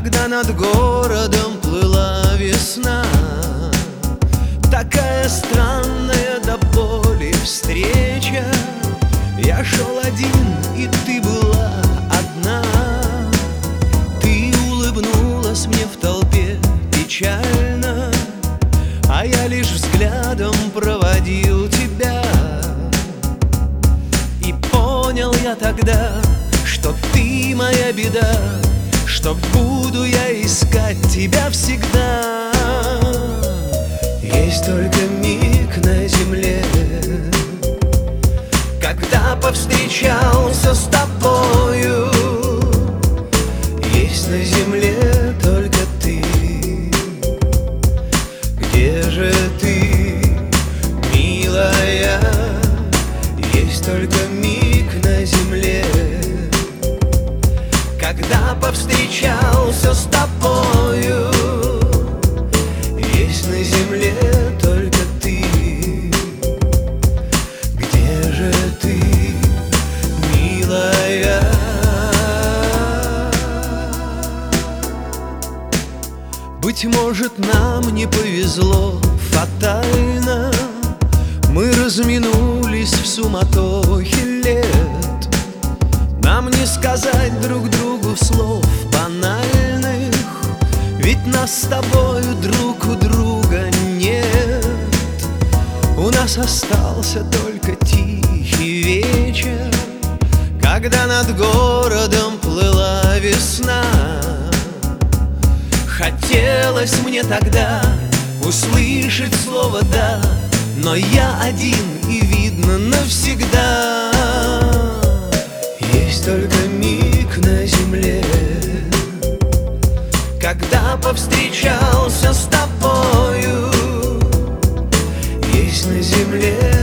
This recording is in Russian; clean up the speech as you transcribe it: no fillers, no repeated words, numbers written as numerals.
когда над городом плыла весна. Такая странная до боли встреча. Я шел один, и ты была одна. Ты улыбнулась мне в толпе печально, а я лишь взглядом проводил тебя. И понял я тогда, что ты моя беда, что буду я искать тебя всегда. Есть только миг на земле, когда повстречался с тобою. Есть на земле только ты. Где же ты, милая? Есть только миг на земле, когда повстречался с тобою. Есть на земле только ты. Где же ты, милая? Быть может, нам не повезло фатально. Мы разминулись в суматохе лет. Нам не сказать друг другу слов банальных, ведь нас с тобою друг у друга нет. У нас остался только тихий вечер, когда над городом плыла весна. Хотелось мне тогда услышать слово «да», но я один, и видно навсегда. Есть только миг на земле, когда повстречался с тобою. Есть на земле